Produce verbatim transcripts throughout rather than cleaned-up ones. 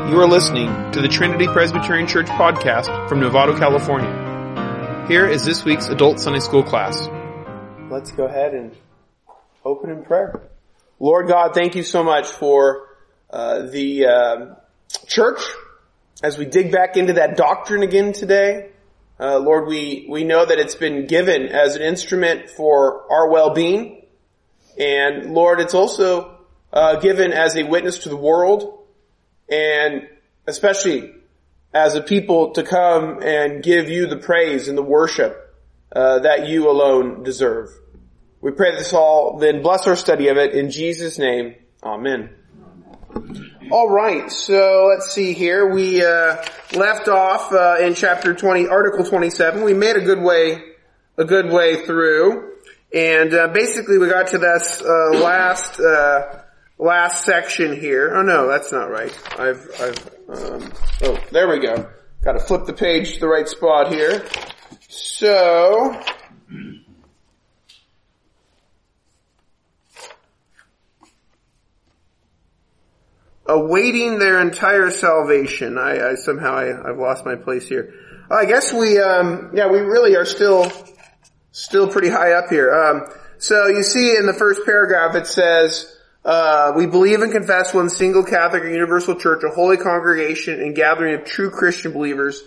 You are listening to the Trinity Presbyterian Church podcast from Novato, California. Here is this week's Adult Sunday School class. Let's go ahead and open in prayer. Lord God, thank you so much for uh, the uh, church as we dig back into that doctrine again today. Uh, Lord, we, we know that it's been given as an instrument for our well-being. And Lord, it's also uh, given as a witness to the world, and especially as a people to come and give you the praise and the worship uh, that you alone deserve. We pray this all, then bless our study of it in Jesus' name. Amen. All right, so let's see here. We uh, left off uh, in chapter twenty, article twenty-seven. We made a good way, a good way through, and uh, basically we got to this uh, last. Uh, Last section here. Oh no, that's not right. I've, I've, um, oh, there we go. Gotta flip the page to the right spot here. So, awaiting their entire salvation. I, I somehow, I, I've lost my place here. I guess we, um, yeah, we really are still, still pretty high up here. Um, so you see in the first paragraph it says, Uh, we believe and confess one single Catholic and universal church, a holy congregation and gathering of true Christian believers,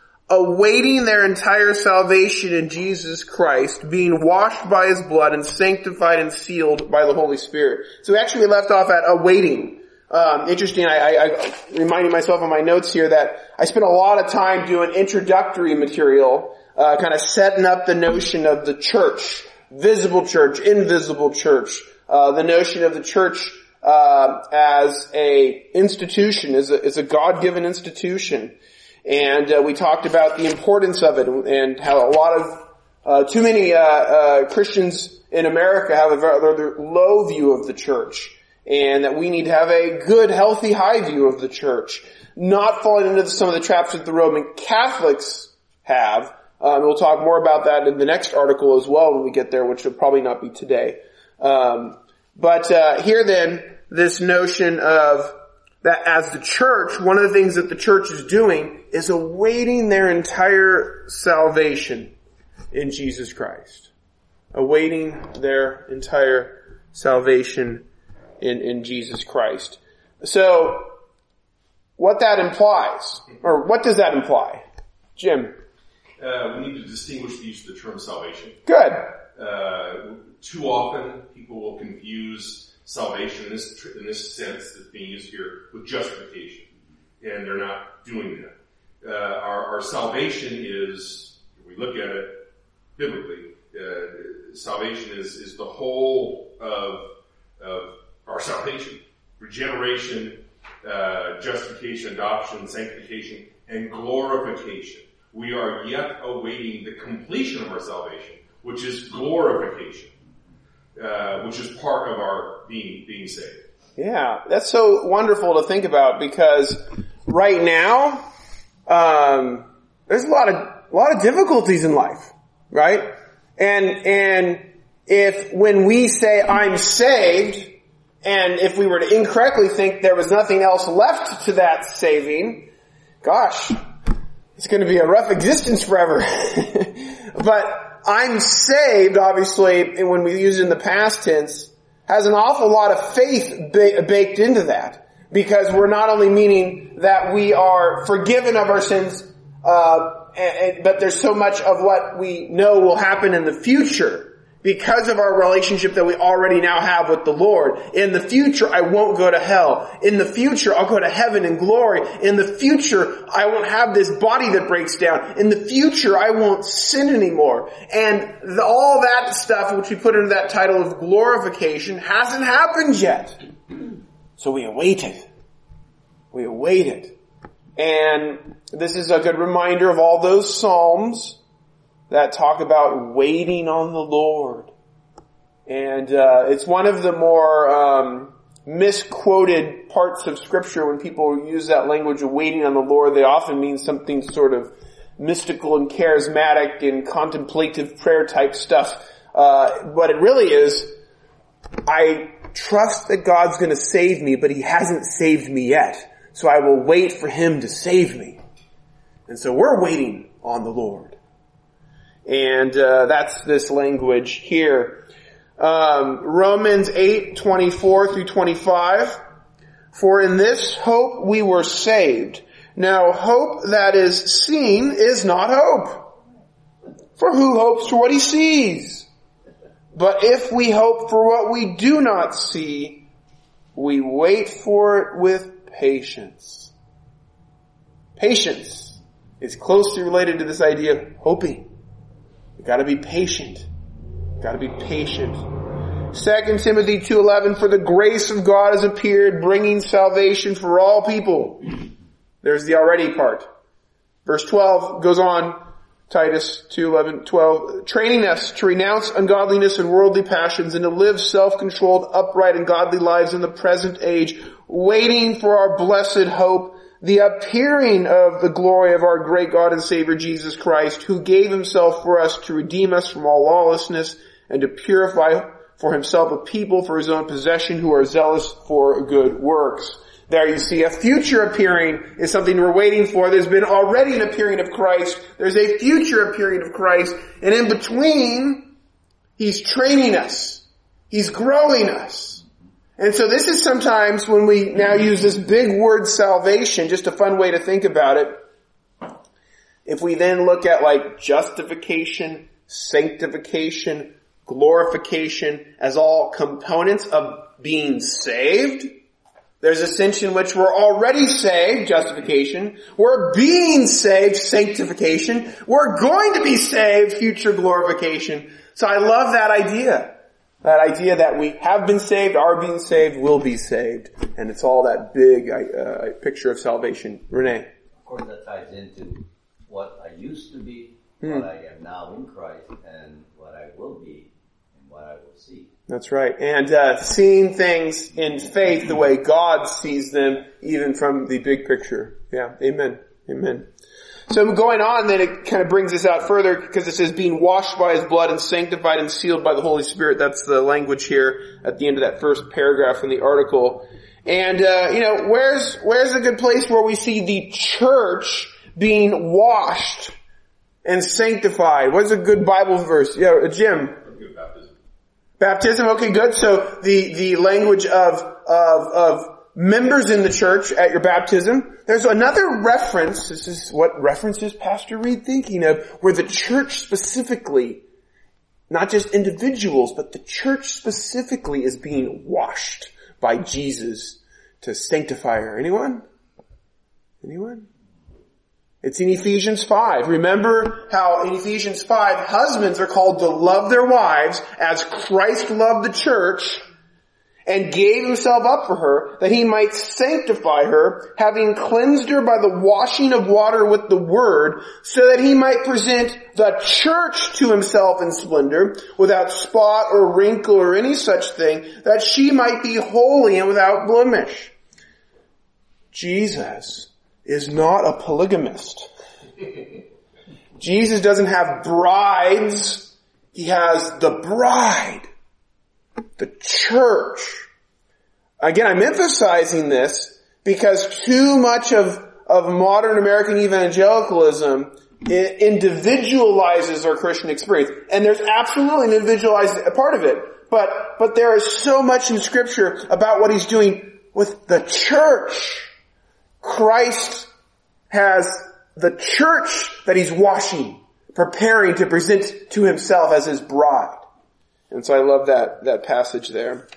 awaiting their entire salvation in Jesus Christ, being washed by His blood and sanctified and sealed by the Holy Spirit. So actually we left off at awaiting. Um, interesting, I, I, I reminding myself on my notes here that I spent a lot of time doing introductory material, uh, kind of setting up the notion of the church, visible church, invisible church. Uh, the notion of the church, uh, as a institution, as a, as a God-given institution. And, uh, we talked about the importance of it and how a lot of, uh, too many, uh, uh, Christians in America have a rather low view of the church. And that we need to have a good, healthy, high view of the church. Not falling into some of the traps that the Roman Catholics have. Um, we'll talk more about that in the next article as well when we get there, which will probably not be today. Um, but, uh, here then, this notion of that as the church, one of the things that the church is doing is awaiting their entire salvation in Jesus Christ. Awaiting their entire salvation in, in Jesus Christ. So, what that implies, or what does that imply? Jim? Uh, we need to distinguish the use of the term salvation. Good. Uh, too often people will confuse salvation in this, in this sense that's being used here with justification. And they're not doing that. Uh, our, our salvation is, if we look at it biblically, uh, salvation is, is the whole of, of our salvation. Regeneration, uh, justification, adoption, sanctification, and glorification. We are yet awaiting the completion of our salvation, which is glorification, uh, which is part of our being being saved. Yeah, that's so wonderful to think about because right now, um, there's a lot of a lot of difficulties in life, right? And and if when we say I'm saved, and if we were to incorrectly think there was nothing else left to that saving, gosh, it's going to be a rough existence forever. But I'm saved, obviously, and when we use it in the past tense, has an awful lot of faith ba- baked into that. Because we're not only meaning that we are forgiven of our sins, uh, and, and, but there's so much of what we know will happen in the future. Because of our relationship that we already now have with the Lord. In the future, I won't go to hell. In the future, I'll go to heaven in glory. In the future, I won't have this body that breaks down. In the future, I won't sin anymore. And the, all that stuff, which we put under that title of glorification, hasn't happened yet. So we await it. We await it. And this is a good reminder of all those Psalms that talk about waiting on the Lord. And uh it's one of the more um misquoted parts of Scripture when people use that language of waiting on the Lord. They often mean something sort of mystical and charismatic and contemplative prayer type stuff. Uh what it really is, I trust that God's going to save me, but He hasn't saved me yet. so I will wait for him to save me. And so we're waiting on the Lord. And uh, that's this language here. Um, Romans eight, twenty-four through twenty-five. For in this hope we were saved. Now hope that is seen is not hope. For who hopes for what he sees? But if we hope for what we do not see, we wait for it with patience. Patience is closely related to this idea of hoping. You've got to be patient. You've got to be patient. Second Timothy two eleven, for the grace of God has appeared, bringing salvation for all people. There's the already part. Verse twelve goes on, Titus two eleven, twelve, training us to renounce ungodliness and worldly passions and to live self-controlled, upright, and godly lives in the present age, waiting for our blessed hope, the appearing of the glory of our great God and Savior Jesus Christ, who gave himself for us to redeem us from all lawlessness and to purify for himself a people for his own possession who are zealous for good works. There you see a future appearing is something we're waiting for. There's been already an appearing of Christ. There's a future appearing of Christ. And in between, he's training us. He's growing us. And so this is sometimes when we now use this big word salvation, just a fun way to think about it. If we then look at like justification, sanctification, glorification as all components of being saved, there's a sense in which we're already saved, justification. We're being saved, sanctification. We're going to be saved, future glorification. So I love that idea. That idea that we have been saved, are being saved, will be saved. And it's all that big uh, picture of salvation. Renee? Of course, that ties into what I used to be, hmm. what I am now in Christ, and what I will be, and what I will see. That's right. And uh seeing things in faith the way God sees them, even from the big picture. Yeah. Amen. Amen. So going on, then it kind of brings us out further because it says being washed by his blood and sanctified and sealed by the Holy Spirit. That's the language here at the end of that first paragraph in the article. And, uh, you know, where's, where's a good place where we see the church being washed and sanctified? What's a good Bible verse? Yeah, Jim. Baptism. Baptism, okay, good. So the, the language of, of, of members in the church at your baptism. There's another reference, this is what reference is Pastor Reed thinking of, where the church specifically, not just individuals, but the church specifically is being washed by Jesus to sanctify her. Anyone? Anyone? It's in Ephesians five. Remember how in Ephesians five, husbands are called to love their wives as Christ loved the church and gave himself up for her, that he might sanctify her, having cleansed her by the washing of water with the word, so that he might present the church to himself in splendor, without spot or wrinkle or any such thing, that she might be holy and without blemish. Jesus is not a polygamist. Jesus doesn't have brides. He has the bride. The church. Again, I'm emphasizing this because too much of, of modern American evangelicalism individualizes our Christian experience. And there's absolutely an individualized part of it. But, but there is so much in Scripture about what he's doing with the church. Christ has the church that he's washing, preparing to present to himself as his bride. And so I love that, that passage there.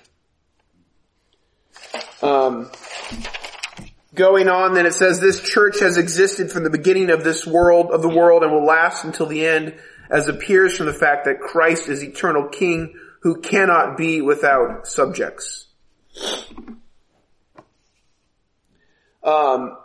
Um, going on, then it says, this church has existed from the beginning of this world, of the world, and will last until the end, as appears from the fact that Christ is eternal King, who cannot be without subjects. Um,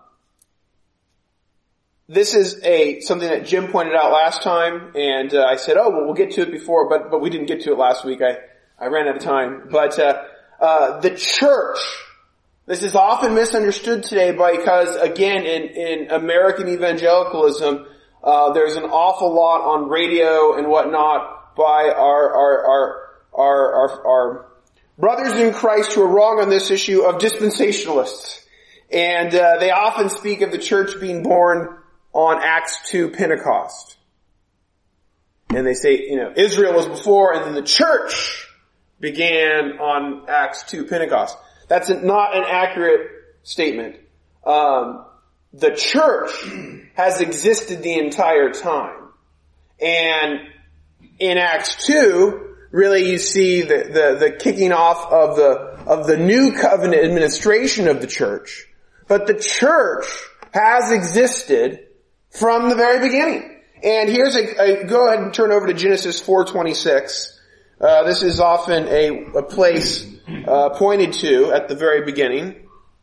this is a something that Jim pointed out last time, and uh, I said, oh, well, we'll get to it before, but but we didn't get to it last week. I, I ran out of time. But uh, uh, the church, this is often misunderstood today because, again, in, in American evangelicalism, uh, there's an awful lot on radio and whatnot by our our our our, our, our brothers in Christ who are wrong on this issue of dispensationalists. And uh, they often speak of the church being born on Acts two Pentecost. And they say, you know, Israel was before and then the church began on Acts two Pentecost. That's not an accurate statement. Um, the church has existed the entire time. And in Acts two, really you see the, the, the kicking off of the, of the new covenant administration of the church. But the church has existed from the very beginning. And here's a, a go ahead and turn over to Genesis four twenty-six. Uh, this is often a, a place uh, pointed to at the very beginning.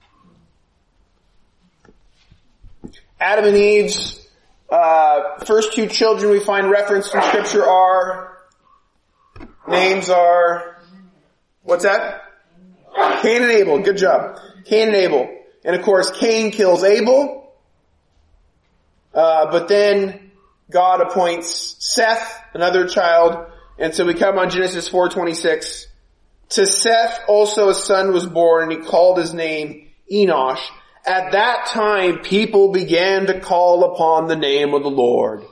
Adam and Eve's uh, first two children we find referenced in Scripture are, names are, what's that? Cain and Abel. Good job. Cain and Abel. And of course, Cain kills Abel. Uh, but then God appoints Seth, another child. And so we come on Genesis four twenty-six. To Seth also a son was born, and he called his name Enosh. At that time, people began to call upon the name of the Lord.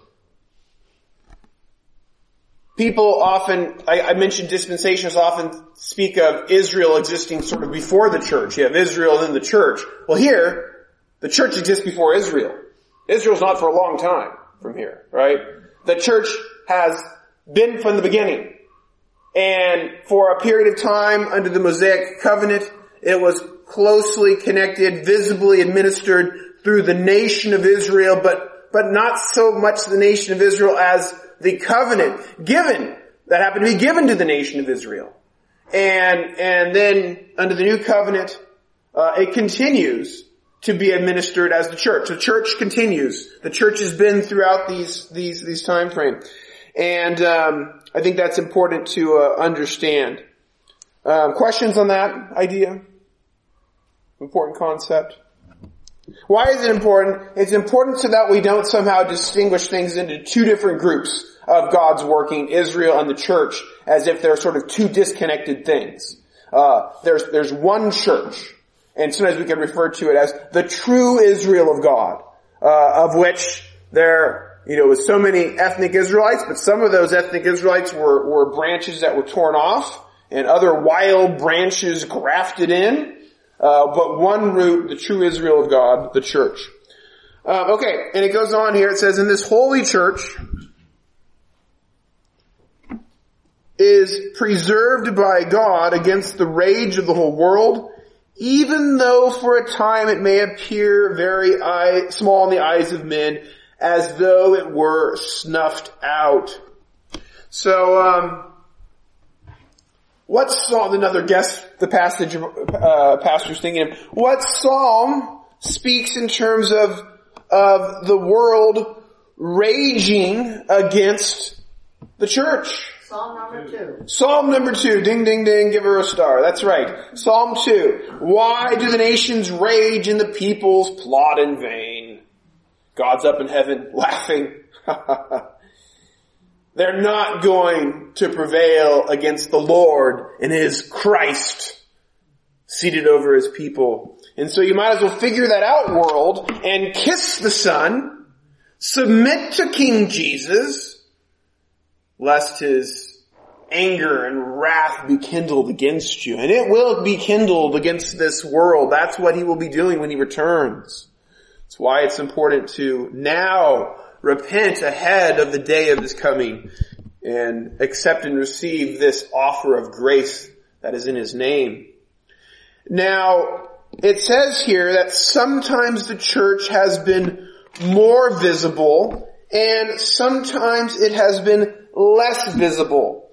People often, I, I mentioned dispensationalists often speak of Israel existing sort of before the church. You have Israel and then the church. Well here, the church exists before Israel. Israel's not for a long time from here, right? The church has been from the beginning. And for a period of time under the Mosaic covenant, it was closely connected, visibly administered through the nation of Israel, but, but not so much the nation of Israel as the covenant given, that happened to be given to the nation of Israel. And, and then under the new covenant, uh, it continues to be administered as the church. The church continues. The church has been throughout these, these, these time frame. And, um, I think that's important to, uh, understand. Um, questions on that idea? Important concept. Why is it important? It's important so that we don't somehow distinguish things into two different groups of God's working, Israel and the church, as if they're sort of two disconnected things. Uh, there's, there's one church, and sometimes we can refer to it as the true Israel of God, uh, of which there, you know, was so many ethnic Israelites, but some of those ethnic Israelites were, were branches that were torn off, and other wild branches grafted in. Uh, but one root, the true Israel of God, the church. Um, okay, and it goes on here. It says, in this holy church is preserved by God against the rage of the whole world, even though for a time it may appear very eye, small in the eyes of men, as though it were snuffed out. So, um, what psalm, another guess the passage, uh, pastor's thinking of, what psalm speaks in terms of, of the world raging against the church? Psalm number two. Psalm number two. Ding, ding, ding. Give her a star. That's right. Psalm two. Why do the nations rage and the peoples plot in vain? God's up in heaven laughing. They're not going to prevail against the Lord and His Christ seated over His people. And so you might as well figure that out, world, and kiss the Son, submit to King Jesus, lest His anger and wrath be kindled against you. And it will be kindled against this world. That's what He will be doing when He returns. That's why it's important to now repent ahead of the day of His coming and accept and receive this offer of grace that is in His name. Now, it says here that sometimes the church has been more visible and sometimes it has been less visible.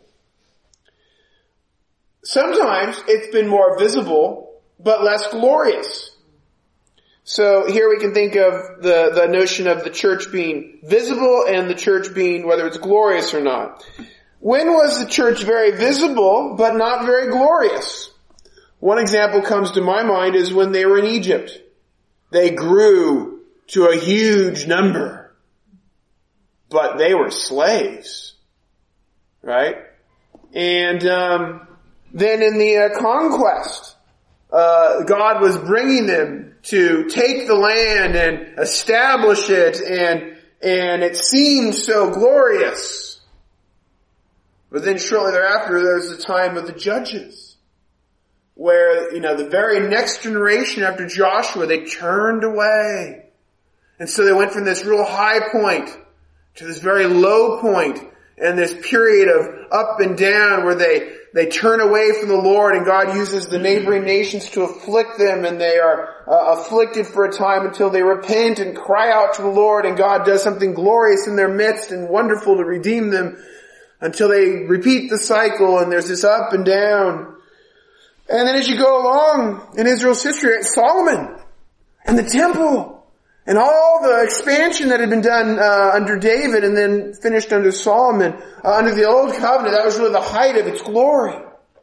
Sometimes it's been more visible but less glorious. So here we can think of the, the notion of the church being visible and the church being whether it's glorious or not. When was the church very visible but not very glorious? One example comes to my mind is when they were in Egypt. They grew to a huge number, but they were slaves, right? And um, then in the uh, conquest, uh, God was bringing them to take the land and establish it, and, and it seemed so glorious. But then shortly thereafter, there's the time of the judges, where, you know, the very next generation after Joshua, they turned away. And so they went from this real high point to this very low point, and this period of up and down where they, they turn away from the Lord, and God uses the neighboring nations to afflict them, and they are uh, afflicted for a time until they repent and cry out to the Lord, and God does something glorious in their midst and wonderful to redeem them until they repeat the cycle, and there's this up and down. And then as you go along in Israel's history, Solomon and the temple and all the expansion that had been done uh, under David and then finished under Solomon, uh, under the Old Covenant, that was really the height of its glory.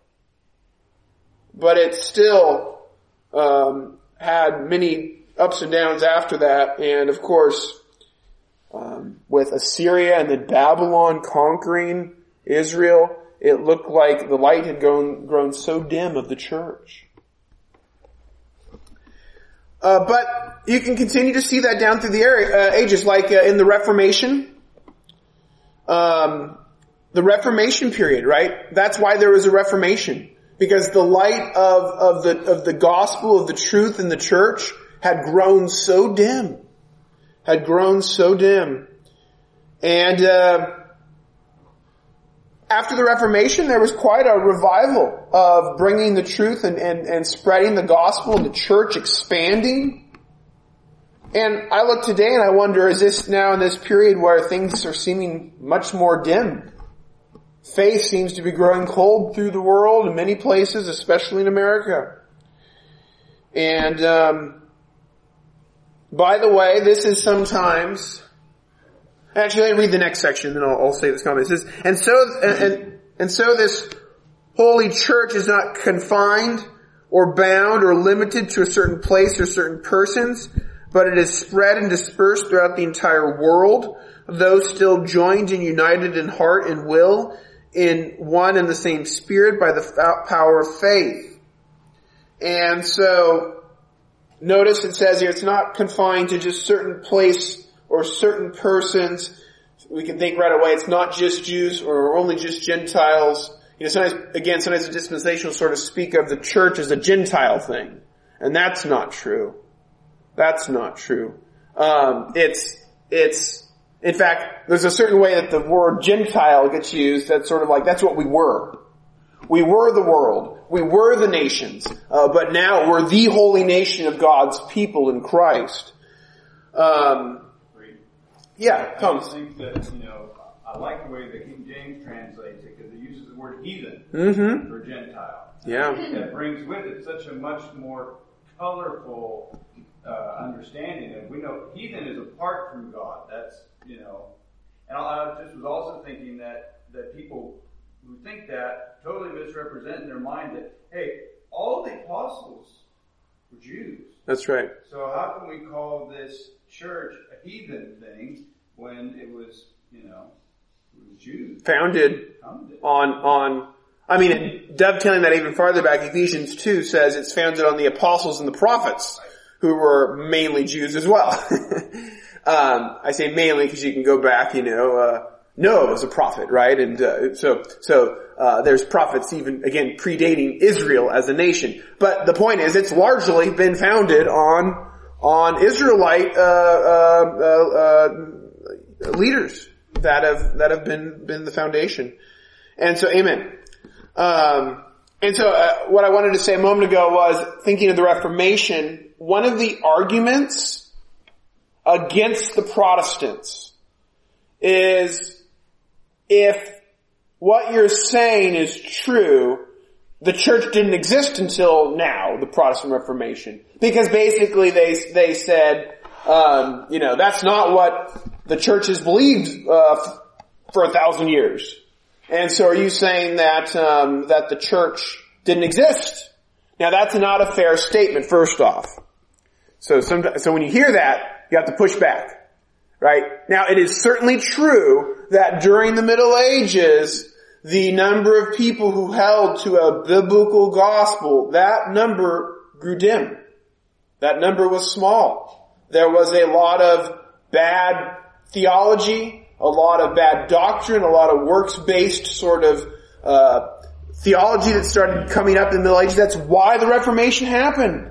But it still um, had many ups and downs after that. And of course, um, with Assyria and then Babylon conquering Israel, it looked like the light had grown, grown so dim of the church. Uh, but you can continue to see that down through the area, uh, ages, like uh, in the Reformation. Um, the Reformation period, right? That's why there was a Reformation. Because the light of, of the, of the gospel, of the truth in the church had grown so dim. Had grown so dim. And, uh, after the Reformation, there was quite a revival of bringing the truth and, and, and spreading the gospel, and the church expanding. And I look today and I wonder, is this now in this period where things are seeming much more dim? Faith seems to be growing cold through the world in many places, especially in America. And um, by the way, this is sometimes... Actually, let me read the next section, then I'll, I'll say this comment. It says, and so, and, and, and so this holy church is not confined or bound or limited to a certain place or certain persons, but it is spread and dispersed throughout the entire world, those still joined and united in heart and will, in one and the same spirit by the power of faith. And so, notice it says here, it's not confined to just certain place or certain persons. We can think right away, it's not just Jews or only just Gentiles. You know, sometimes, again, sometimes the dispensational sort of speak of the church as a Gentile thing. And that's not true. That's not true. Um, it's, it's, in fact, there's a certain way that the word Gentile gets used that's sort of like, that's what we were. We were the world. We were the nations. Uh, but now we're the holy nation of God's people in Christ. Um, Yeah, Tom. I just think that, you know, I like the way the King James translates it because it uses the word heathen mm-hmm. for Gentile. Yeah. That brings with it such a much more colorful uh, understanding. And we know heathen is apart from God. That's, you know, and I just was also thinking that, that people who think that totally misrepresent in their mind that, hey, all the apostles were Jews. That's right. So how can we call this church a heathen thing when it was, you know, it was Jews? Founded, founded. on, on, I mean, dovetailing that even farther back, Ephesians two says it's founded on the apostles and the prophets, who were mainly Jews as well. um, I say mainly because you can go back, you know, uh, Noah was a prophet, right? And, uh, so, so, uh, there's prophets even, again, predating Israel as a nation. But the point is, it's largely been founded on, on Israelite, uh, uh, uh, uh, leaders that have, that have been, been the foundation. And so, amen. Um, and so, uh, what I wanted to say a moment ago was, thinking of the Reformation, one of the arguments against the Protestants is, if what you're saying is true, the church didn't exist until now, the Protestant Reformation. Because basically they, they said, um, you know, that's not what the church has believed, uh, f- for a thousand years. And so are you saying that, um, that the church didn't exist? Now that's not a fair statement, first off. So some, so when you hear that, you have to push back. Right? Now it is certainly true that during the Middle Ages, the number of people who held to a biblical gospel, that number grew dim. That number was small. There was a lot of bad theology, a lot of bad doctrine, a lot of works-based sort of uh theology that started coming up in the Middle Ages. That's why the Reformation happened.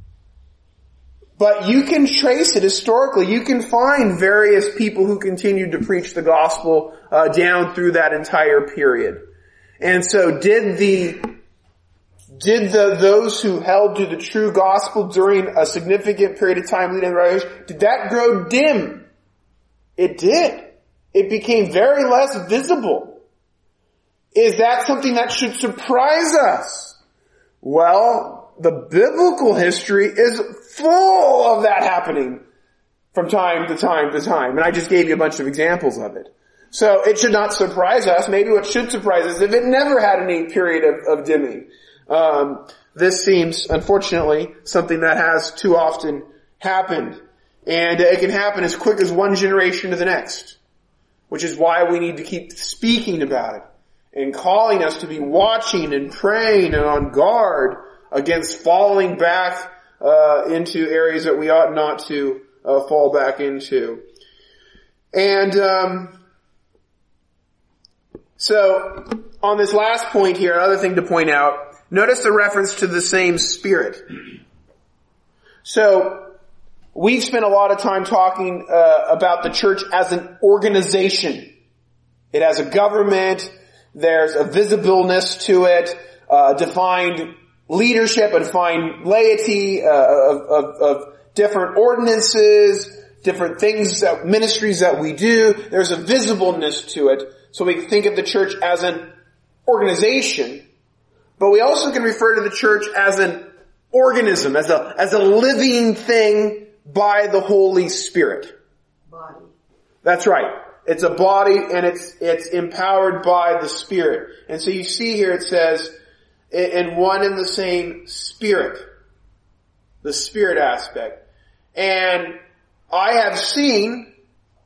But you can trace it historically. You can find various people who continued to preach the gospel uh, down through that entire period. And so did the did the those who held to the true gospel during a significant period of time leading to the Reformation, did that grow dim? It did. It became very less visible. Is that something that should surprise us? Well, the biblical history is full of that happening from time to time to time. And I just gave you a bunch of examples of it. So it should not surprise us. Maybe what should surprise us if it never had any period of, of dimming. Um, this seems, unfortunately, something that has too often happened. And it can happen as quick as one generation to the next. Which is why we need to keep speaking about it. And calling us to be watching and praying and on guard against falling back uh, into areas that we ought not to uh, fall back into. And um, so, on this last point here, another thing to point out, notice the reference to the same Spirit. So, we've spent a lot of time talking uh, about the church as an organization. It has a government. There's a visibleness to it, uh, defined leadership, a defined laity, uh, of, of, of different ordinances, different things, that, ministries that we do. There's a visibleness to it. So we think of the church as an organization, but we also can refer to the church as an organism, as a, as a living thing by the Holy Spirit. Body. That's right. It's a body and it's, it's empowered by the Spirit. And so you see here it says, in one and the same Spirit. The Spirit aspect. And I have seen,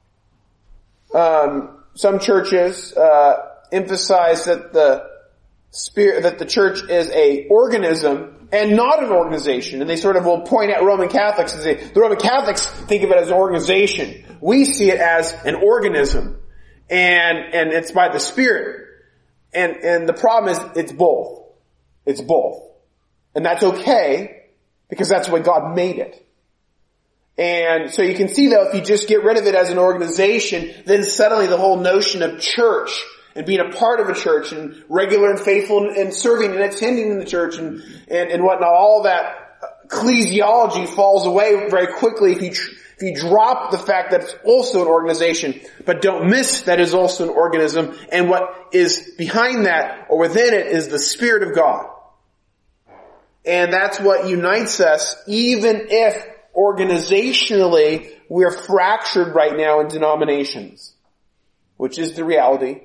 um, some churches, uh, emphasize that the Spirit, that the church is a organism and not an organization. And they sort of will point at Roman Catholics and say, the Roman Catholics think of it as an organization. We see it as an organism. And, and it's by the Spirit. And, and the problem is, it's both. It's both. And that's okay, because that's the way God made it. And so you can see though, if you just get rid of it as an organization, then suddenly the whole notion of church and being a part of a church and regular and faithful and serving and attending in the church and, and, and whatnot, all that ecclesiology falls away very quickly if you, tr- if you drop the fact that it's also an organization, but don't miss that it's also an organism, and what is behind that or within it is the Spirit of God. And that's what unites us, even if organizationally we're fractured right now in denominations, which is the reality.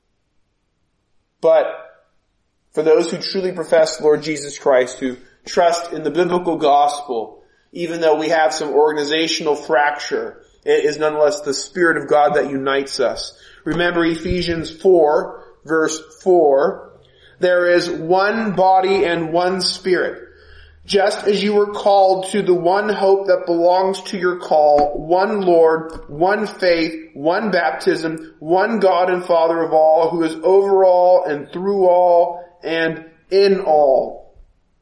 But for those who truly profess Lord Jesus Christ, who trust in the biblical gospel, even though we have some organizational fracture, it is nonetheless the Spirit of God that unites us. Remember Ephesians four, verse four, there is one body and one Spirit. Just as you were called to the one hope that belongs to your call, one Lord, one faith, one baptism, one God and Father of all, who is over all and through all and in all.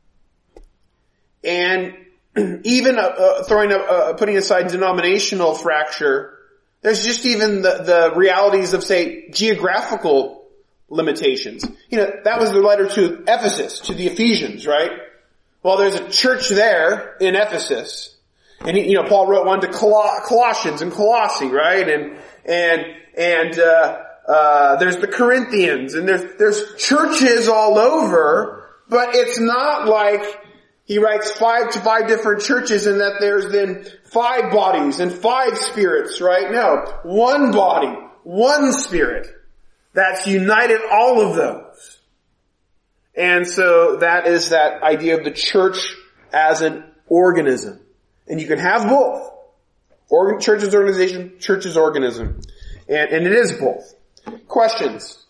And even uh, uh, throwing up, uh, putting aside denominational fracture, there's just even the, the realities of, say, geographical limitations. You know, that was the letter to Ephesus, to the Ephesians, right? Well, there's a church there in Ephesus, and he, you know, Paul wrote one to Col- Colossians and Colossae, right? And and and uh, uh, there's the Corinthians, and there's there's churches all over, but it's not like he writes five to five different churches, and that there's then five bodies and five spirits, right? No, one body, one Spirit that's united all of those. And so that is that idea of the church as an organism. And you can have both. Organ, church's organization, church's organism. And, and it is both. Questions?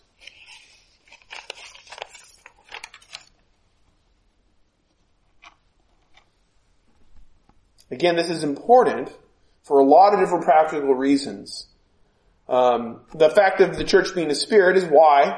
Again, this is important for a lot of different practical reasons. Um, the fact of the church being a spirit is why,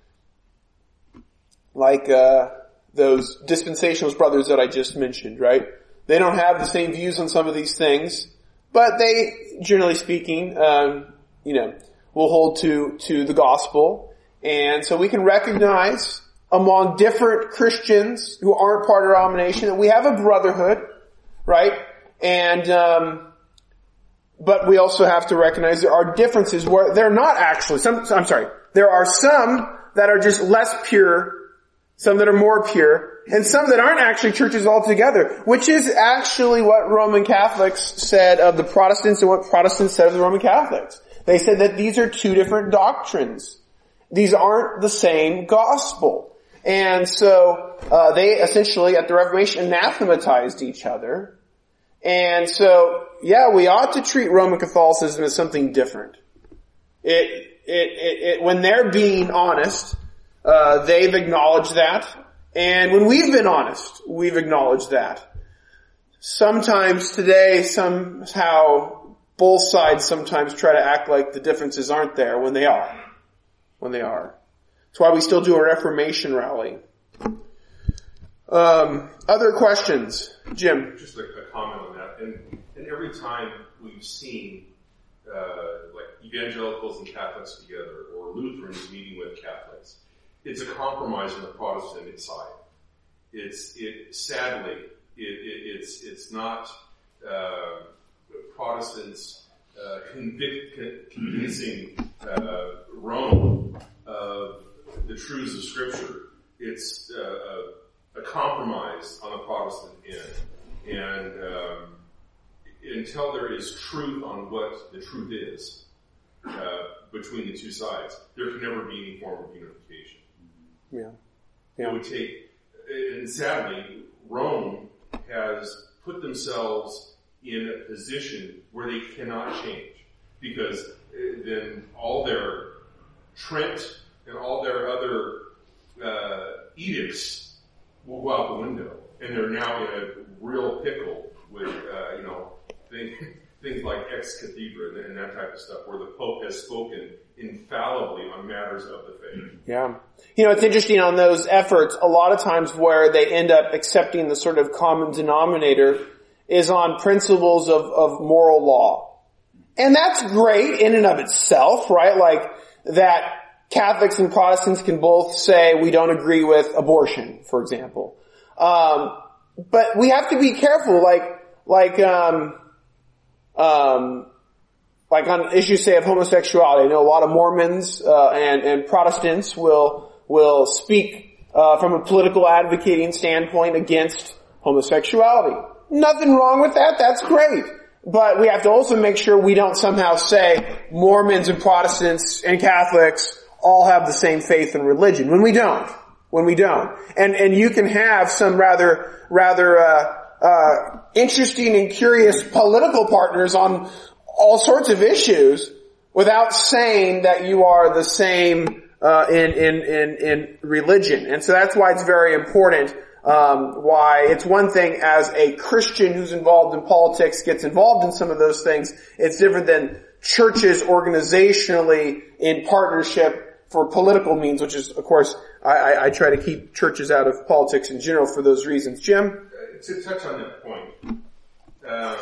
like uh, those dispensationalist brothers that I just mentioned, right? They don't have the same views on some of these things, but they, generally speaking, um, you know, will hold to to the gospel, and so we can recognize among different Christians who aren't part of our denomination that we have a brotherhood, right? And um, but we also have to recognize there are differences where they're not actually. Some, I'm sorry, there are some that are just less pure, some that are more pure, and some that aren't actually churches altogether, which is actually what Roman Catholics said of the Protestants and what Protestants said of the Roman Catholics. They said that these are two different doctrines. These aren't the same gospel. And so uh, they essentially, at the Reformation, anathematized each other. And so, yeah, we ought to treat Roman Catholicism as something different. It, it, it, it when they're being honest, uh, they've acknowledged that. And when we've been honest, we've acknowledged that. Sometimes today, somehow, both sides sometimes try to act like the differences aren't there when they are. When they are. That's why we still do a Reformation rally. Um, other questions? Jim? Just a, a comment on that. And, and every time we've seen uh, like evangelicals and Catholics together, or Lutherans meeting with Catholics, it's a compromise on the Protestant side. It's it sadly it, it it's it's not uh, Protestants uh, convict, convincing uh, Rome of the truths of Scripture. It's uh, a, a compromise on the Protestant end, and um, until there is truth on what the truth is uh, between the two sides, there can never be any form of unification. Yeah. Yeah. It would take, and sadly, Rome has put themselves in a position where they cannot change, because then all their Trent and all their other uh, edicts will go out the window, and they're now in a real pickle with, uh, you know, things, things like ex cathedra and that type of stuff, where the Pope has spoken infallibly on matters of the faith. Yeah. You know, it's interesting on those efforts, a lot of times where they end up accepting the sort of common denominator is on principles of, of moral law. And that's great in and of itself, right? Like that Catholics and Protestants can both say we don't agree with abortion, for example. Um, but we have to be careful, like, like, um, um, like on issues, say, of homosexuality. I know a lot of Mormons, uh, and, and Protestants will, will speak, uh, from a political advocating standpoint against homosexuality. Nothing wrong with that. That's great. But we have to also make sure we don't somehow say Mormons and Protestants and Catholics all have the same faith and religion, when we don't. When we don't. And, and you can have some rather, rather, uh, uh, interesting and curious political partners on all sorts of issues without saying that you are the same, uh, in, in, in, in religion. And so that's why it's very important, um, why it's one thing as a Christian who's involved in politics gets involved in some of those things. It's different than churches organizationally in partnership for political means, which is, of course, I, I, I try to keep churches out of politics in general for those reasons. Jim? To touch on that point, um,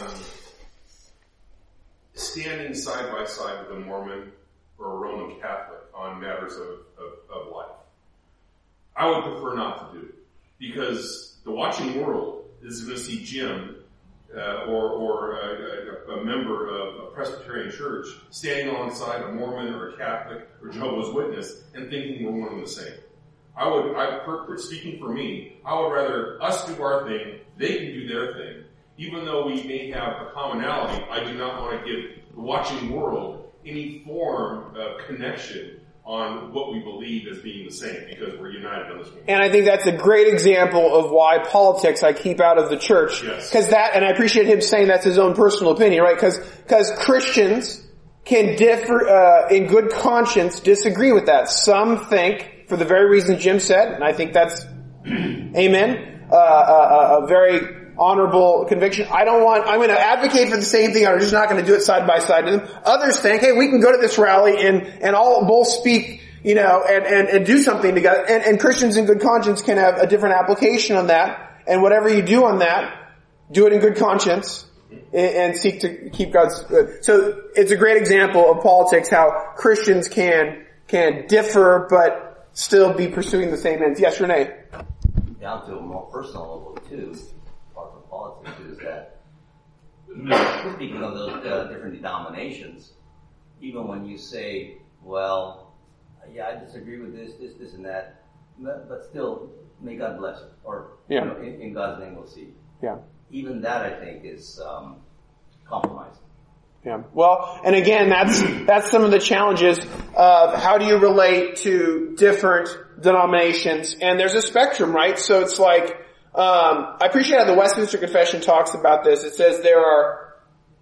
standing side by side with a Mormon or a Roman Catholic on matters of, of, of life, I would prefer not to do, because the watching world is going to see Jim uh, or, or a, a, a member of a Presbyterian church standing alongside a Mormon or a Catholic or Jehovah's Witness and thinking we're one and the same. I would, I, per, speaking for me, I would rather us do our thing, they can do their thing. Even though we may have a commonality, I do not want to give the watching world any form of connection on what we believe as being the same, because we're united on this one. And I think that's a great example of why politics I keep out of the church. Yes. Cause that, and I appreciate him saying that's his own personal opinion, right? Cause, cause Christians can differ, uh, in good conscience disagree with that. Some think, for the very reason Jim said, and I think that's, amen, uh, a, a very honorable conviction. I don't want, I'm going to advocate for the same thing. I'm just not going to do it side by side with them. Others think, hey, we can go to this rally and, and all both speak, you know, and, and, and do something together. And, and Christians in good conscience can have a different application on that. And whatever you do on that, do it in good conscience and, and seek to keep God's good. So it's a great example of politics, how Christians can, can differ, but still be pursuing the same ends. Yes, Renee? Down to a more personal level too, apart from politics, is that speaking of those uh, different denominations, even when you say, well, yeah, I disagree with this, this, this, and that, but, but still, may God bless it, or yeah. you know, in, in God's name we'll see. Yeah. Even that, I think, is um, compromising. Yeah. Well, and again, that's, that's some of the challenges of how do you relate to different denominations. And there's a spectrum, right? So it's like, um, I appreciate how the Westminster Confession talks about this. It says there are,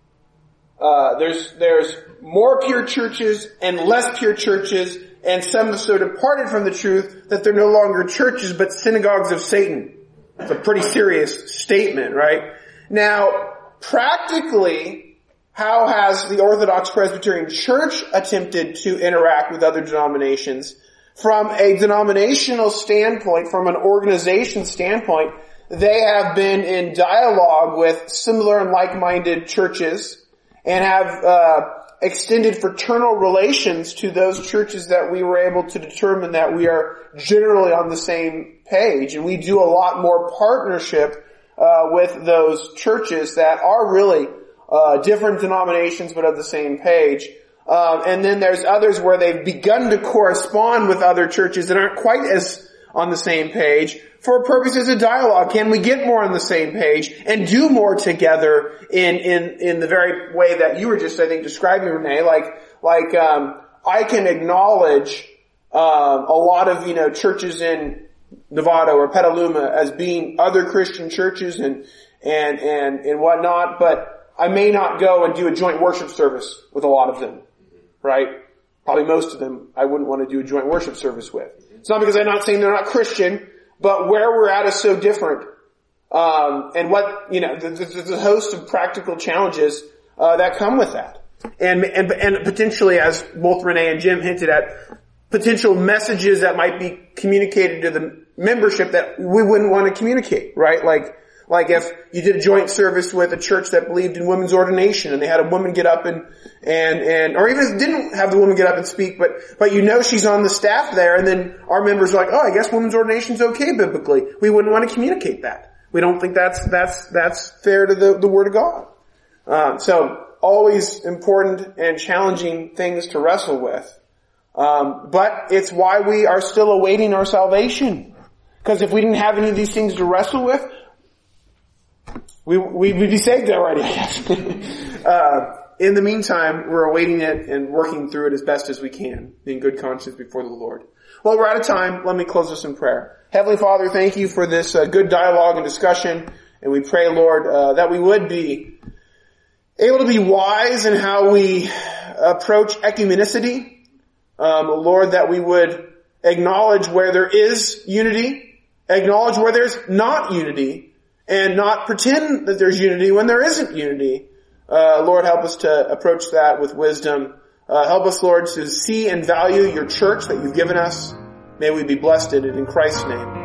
uh, there's, there's more pure churches and less pure churches, and some have so departed from the truth that they're no longer churches but synagogues of Satan. It's a pretty serious statement, right? Now, practically, how has the Orthodox Presbyterian Church attempted to interact with other denominations? From a denominational standpoint, from an organization standpoint, they have been in dialogue with similar and like-minded churches and have uh, extended fraternal relations to those churches that we were able to determine that we are generally on the same page. And we do a lot more partnership uh, with those churches that are really Uh, different denominations but of the same page. Um, and then there's others where they've begun to correspond with other churches that aren't quite as on the same page for purposes of dialogue. Can we get more on the same page and do more together in, in, in the very way that you were just, I think, describing, Renee? Like, like, um, I can acknowledge, um, a lot of, you know, churches in Nevada or Petaluma as being other Christian churches and, and, and, and whatnot, but I may not go and do a joint worship service with a lot of them, right? Probably most of them I wouldn't want to do a joint worship service with. It's not because I'm not saying they're not Christian, but where we're at is so different. Um, and what, you know, there's a host of practical challenges uh, that come with that. And, and, and potentially, as both Renee and Jim hinted at, potential messages that might be communicated to the membership that we wouldn't want to communicate, right? Like, Like if you did a joint service with a church that believed in women's ordination and they had a woman get up and, and, and, or even if it didn't have the woman get up and speak, but, but you know she's on the staff there, and then our members are like, oh, I guess women's ordination's okay biblically. We wouldn't want to communicate that. We don't think that's, that's, that's fair to the, the Word of God. Um, so always important and challenging things to wrestle with. Um, but it's why we are still awaiting our salvation. Because if we didn't have any of these things to wrestle with, We, we'd be saved already, I guess. uh, in the meantime, we're awaiting it and working through it as best as we can in good conscience before the Lord. Well, we're out of time. Let me close this in prayer. Heavenly Father, thank you for this uh, good dialogue and discussion. And we pray, Lord, uh, that we would be able to be wise in how we approach ecumenicity. Um, Lord, that we would acknowledge where there is unity, acknowledge where there's not unity, and not pretend that there's unity when there isn't unity. Uh, Lord, help us to approach that with wisdom. Uh, help us, Lord, to see and value your church that you've given us. May we be blessed in it in Christ's name.